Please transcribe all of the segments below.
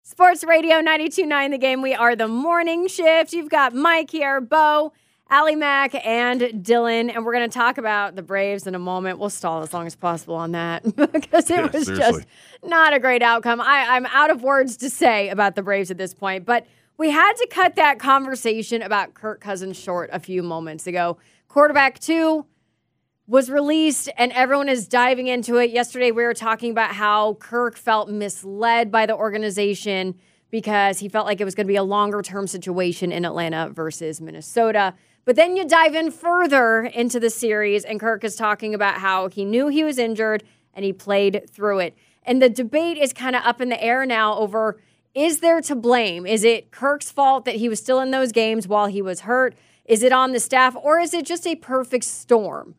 Sports Radio 92.9 The Game. We are the morning shift. You've got Mike here, Bo, Allie Mack, and Dylan. And we're going to talk about the Braves in a moment. We'll stall as long as possible on that because it was just not a great outcome. I'm out of words to say about the Braves at this point. But we had to cut that conversation about Kirk Cousins short a few moments ago. Quarterback 2 was released, and everyone is diving into it. Yesterday, we were talking about how Kirk felt misled by the organization because he felt like it was going to be a longer-term situation in Atlanta versus Minnesota. But then you dive in further into the series, and Kirk is talking about how he knew he was injured, and he played through it. And the debate is kind of up in the air now over, is there to blame? Is it Kirk's fault that he was still in those games while he was hurt? Is it on the staff, or is it just a perfect storm?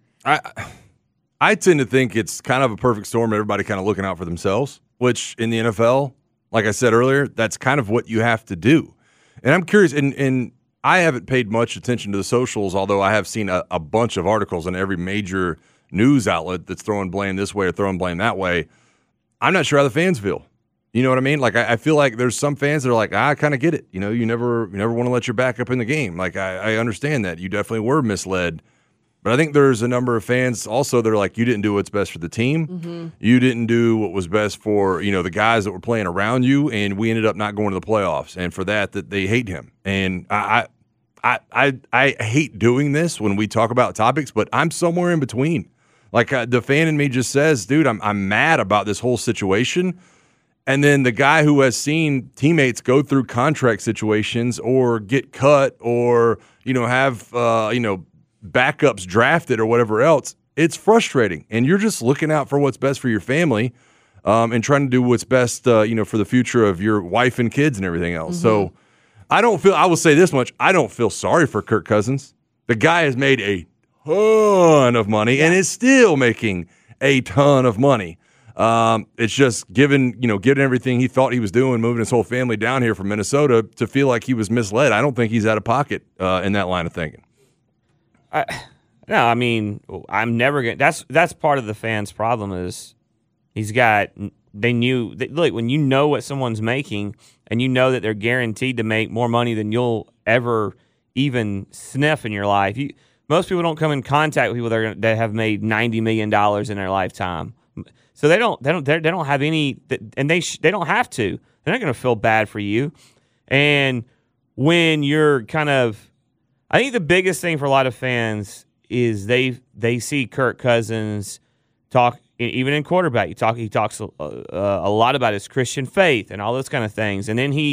I tend to think it's kind of a perfect storm, everybody kind of looking out for themselves, which in the NFL, like I said earlier, that's kind of what you have to do. And I'm curious, and I haven't paid much attention to the socials, although I have seen a bunch of articles in every major news outlet that's throwing blame this way or throwing blame that way. I'm not sure how the fans feel. You know what I mean? Like, I feel like there's some fans that are like, I kind of get it. You know, you never want to let your backup in the game. Like, I understand that. You definitely were misled. But I think there's a number of fans also that are like, you didn't do what's best for the team. Mm-hmm. You didn't do what was best for, the guys that were playing around you, and we ended up not going to the playoffs. And for that they hate him. And I hate doing this when we talk about topics, but I'm somewhere in between. Like, the fan in me just says, dude, I'm mad about this whole situation. And then the guy who has seen teammates go through contract situations or get cut or, have, backups drafted or whatever else, it's frustrating. And you're just looking out for what's best for your family and trying to do what's best, for the future of your wife and kids and everything else. Mm-hmm. So I will say this much, I don't feel sorry for Kirk Cousins. The guy has made a ton of money and is still making a ton of money. It's just given everything he thought he was doing, moving his whole family down here from Minnesota, to feel like he was misled. I don't think he's out of pocket in that line of thinking. No, I mean, I'm never going to. That's part of the fans' problem is look, when you know what someone's making and you know that they're guaranteed to make more money than you'll ever even sniff in your life. Most people don't come in contact with people that have made $90 million in their lifetime. So they don't have any, and they don't have to. They're not going to feel bad for you. And when you're I think the biggest thing for a lot of fans is they see Kirk Cousins talk, even in quarterback. He talks a lot about his Christian faith and all those kind of things, and then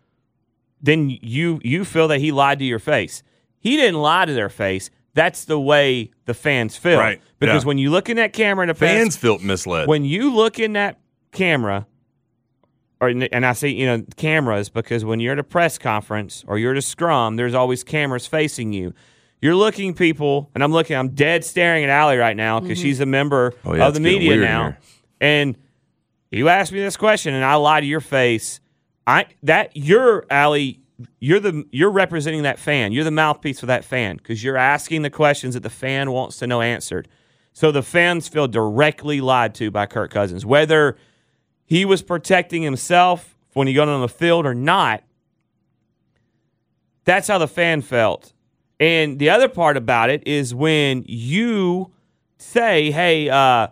you feel that he lied to your face. He didn't lie to their face. That's the way the fans feel, right? Because when you look in that camera, and fans felt misled. When you look in that camera. And I say, cameras, because when you're at a press conference or you're at a scrum, there's always cameras facing you. You're looking people, and I'm dead staring at Allie right now because she's a member of the media now. And you asked me this question, and I lie to your face. Allie, you're representing that fan. You're the mouthpiece for that fan because you're asking the questions that the fan wants to know answered. So the fans feel directly lied to by Kirk Cousins, whether he was protecting himself when he got on the field or not. That's how the fan felt. And the other part about it is when you say, hey,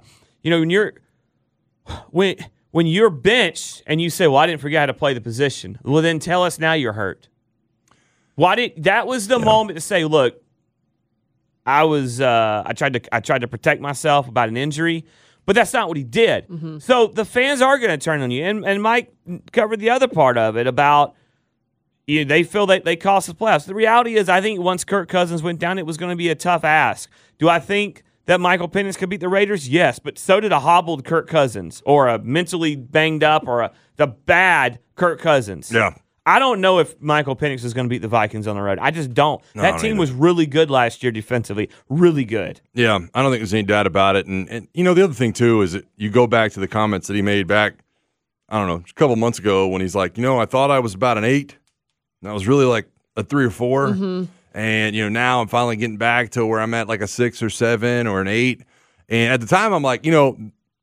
when you're benched and you say, well, I didn't forget how to play the position. Well, then tell us now you're hurt. That was the moment to say, look, I tried to protect myself about an injury. But that's not what he did. Mm-hmm. So the fans are going to turn on you. And Mike covered the other part of it about they feel that they cost the playoffs. The reality is I think once Kirk Cousins went down, it was going to be a tough ask. Do I think that Michael Penix could beat the Raiders? Yes, but so did a hobbled Kirk Cousins or a mentally banged up or the bad Kirk Cousins. Yeah. I don't know if Michael Penix is going to beat the Vikings on the road. I just don't. That team was really good last year defensively. Really good. Yeah, I don't think there's any doubt about it. And the other thing, too, is that you go back to the comments that he made back, I don't know, a couple months ago when he's like, I thought I was about an 8. And I was really like a 3 or 4. Mm-hmm. And, now I'm finally getting back to where I'm at like a 6 or 7 or an 8. And at the time, I'm like,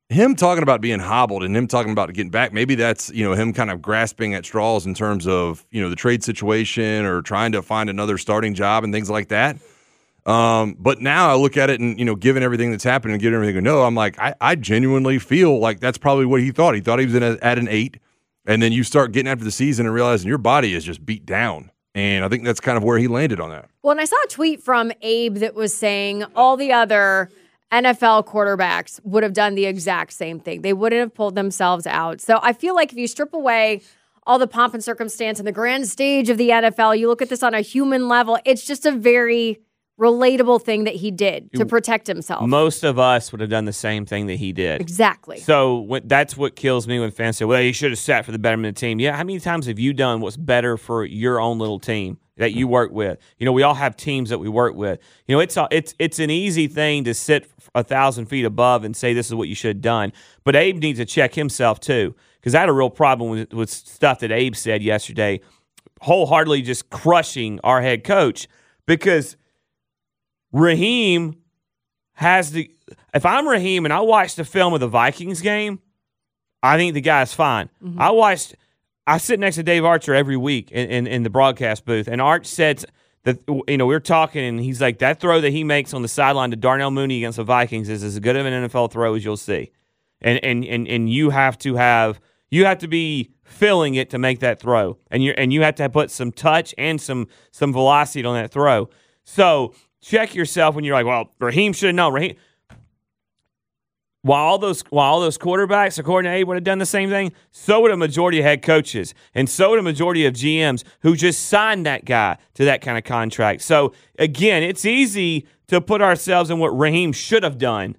him talking about being hobbled and him talking about getting back, maybe that's, him kind of grasping at straws in terms of, the trade situation or trying to find another starting job and things like that. But now I look at it and, given everything that's happened and given everything we know, I'm like, I genuinely feel like that's probably what he thought. He thought he was at an 8, and then you start getting after the season and realizing your body is just beat down. And I think that's kind of where he landed on that. Well, and I saw a tweet from Abe that was saying all the other NFL quarterbacks would have done the exact same thing. They wouldn't have pulled themselves out. So I feel like if you strip away all the pomp and circumstance and the grand stage of the NFL, you look at this on a human level, it's just a very relatable thing that he did to protect himself. Most of us would have done the same thing that he did. Exactly. So that's what kills me when fans say, well, you should have sat for the betterment of the team. Yeah, how many times have you done what's better for your own little team that you work with? We all have teams that we work with. It's an easy thing to sit 1,000 feet above and say this is what you should have done. But Abe needs to check himself too, because I had a real problem with stuff that Abe said yesterday, wholeheartedly just crushing our head coach, because Raheem has the. If I'm Raheem and I watched the film of the Vikings game, I think the guy's fine. Mm-hmm. I sit next to Dave Archer every week in the broadcast booth, and Arch said that we're talking, and he's like, that throw that he makes on the sideline to Darnell Mooney against the Vikings is as good of an NFL throw as you'll see, and you have to be feeling it to make that throw, and you have to put some touch and some velocity on that throw. So check yourself when you're like, well, Raheem should have known. While all those quarterbacks, according to Abe, would have done the same thing, so would a majority of head coaches, and so would a majority of GMs who just signed that guy to that kind of contract. So, again, it's easy to put ourselves in what Raheem should have done.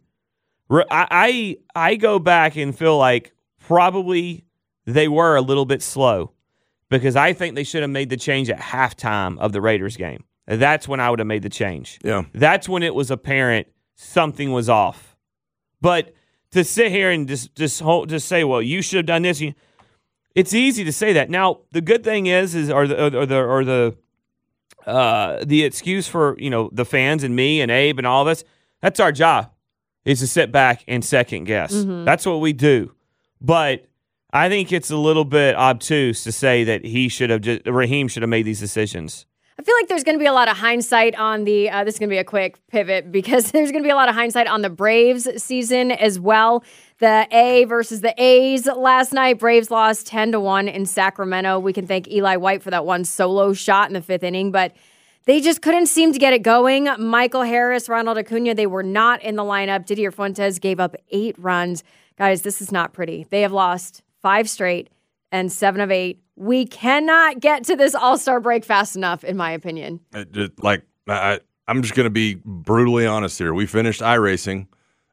I go back and feel like probably they were a little bit slow, because I think they should have made the change at halftime of the Raiders game. That's when I would have made the change. Yeah. That's when it was apparent something was off. But to sit here and just say, well, you should have done this, it's easy to say that. Now, the good thing is the excuse for the fans and me and Abe and all of us, that's our job, is to sit back and second guess. Mm-hmm. That's what we do. But I think it's a little bit obtuse to say that Raheem should have made these decisions. I feel like there's going to be a lot of hindsight on the this is going to be a quick pivot, because there's going to be a lot of hindsight on the Braves season as well. The A versus the A's last night. Braves lost 10-1 in Sacramento. We can thank Eli White for that one solo shot in the 5th inning, but they just couldn't seem to get it going. Michael Harris, Ronald Acuna, they were not in the lineup. Didier Fuentes gave up 8 runs. Guys, this is not pretty. They have lost 5 straight and 7 of 8. We cannot get to this All-Star break fast enough, in my opinion. I'm just going to be brutally honest here. We finished iRacing.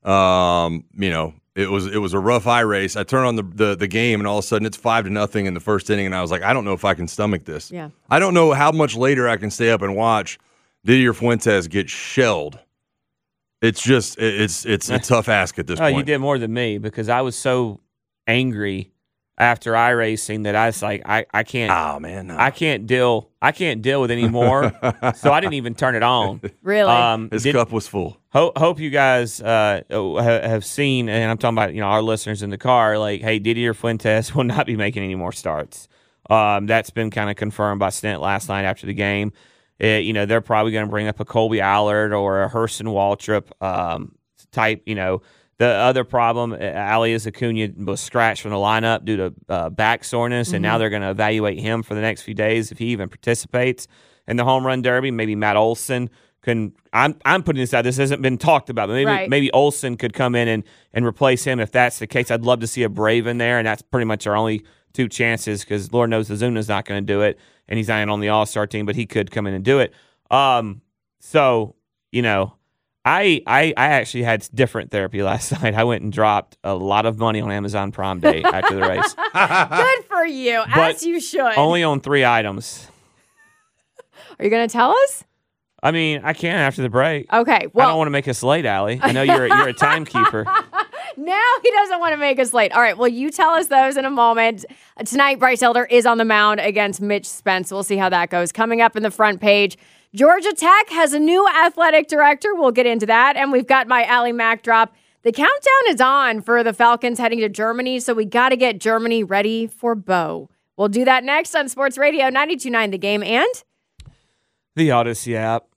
It was a rough iRace. I turn on the game, and all of a sudden it's 5-0 in the first inning, and I was like, I don't know if I can stomach this. Yeah. I don't know how much later I can stay up and watch Didier Fuentes get shelled. It's just it's a tough ask at this point. You did more than me, because I was so angry after iRacing that I was like, I can't. Oh man, no. I can't deal with any more. So I didn't even turn it on. Really? His cup was full. Hope you guys have seen, and I'm talking about our listeners in the car. Like, hey, Didier Fuentes will not be making any more starts. That's been kind of confirmed by Stint last night after the game. They're probably going to bring up a Colby Allard or a Hurston Waltrip type. The other problem, Alias Acuna was scratched from the lineup due to back soreness, and now they're going to evaluate him for the next few days if he even participates in the home run derby. Maybe Matt Olson can. I'm putting this out. This hasn't been talked about, but maybe Olson could come in and replace him if that's the case. I'd love to see a Brave in there, and that's pretty much our only 2 chances, because Lord knows Azuna's not going to do it, and he's not on the All-Star team, but he could come in and do it. I actually had different therapy last night. I went and dropped a lot of money on Amazon Prime Day after the race. Good for you, as you should. Only on 3 items. Are you going to tell us? I mean, I can after the break. Okay. Well, I don't want to make us late, Allie. I know you're a timekeeper. Now he doesn't want to make us late. All right, well, you tell us those in a moment. Tonight, Bryce Elder is on the mound against Mitch Spence. We'll see how that goes. Coming up in the front page, Georgia Tech has a new athletic director. We'll get into that. And we've got my Allie Mack drop. The countdown is on for the Falcons heading to Germany, so we got to get Germany ready for Bo. We'll do that next on Sports Radio 92.9 The Game and the Odyssey app.